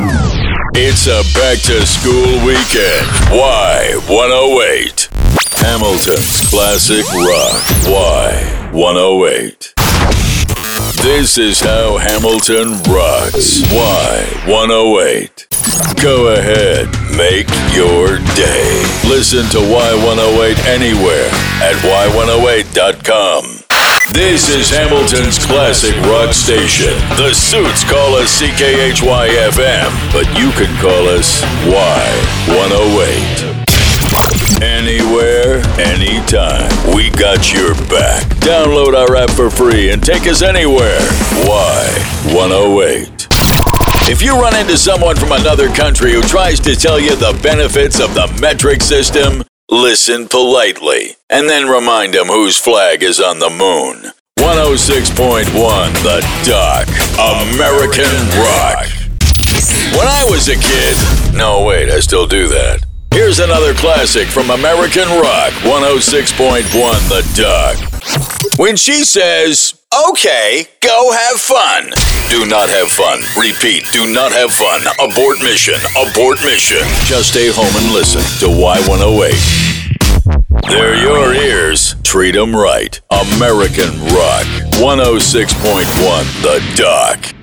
It's a back-to-school weekend. Y108. Hamilton's Classic Rock. Y108. This is how Hamilton rocks. Y108. Go ahead, make your day. Listen to Y108 anywhere at y108.com. This is Hamilton's Classic Rock Station. The Suits call us CKHY-FM, but you can call us Y108. Anywhere, anytime, we got your back. Download our app for free and take us anywhere. Y108. If you run into someone from another country who tries to tell you the benefits of the metric system, listen politely, and then remind them whose flag is on the moon. 106.1 The Doc, American Rock. When I was a kid... No, wait, I still do that. Here's another classic from American Rock, 106.1 The Doc. When she says, okay, go have fun. Do not have fun. Repeat, do not have fun. Abort mission. Abort mission. Just stay home and listen to Y108. They're your ears. Treat them right. American Rock. 106.1 The Doc.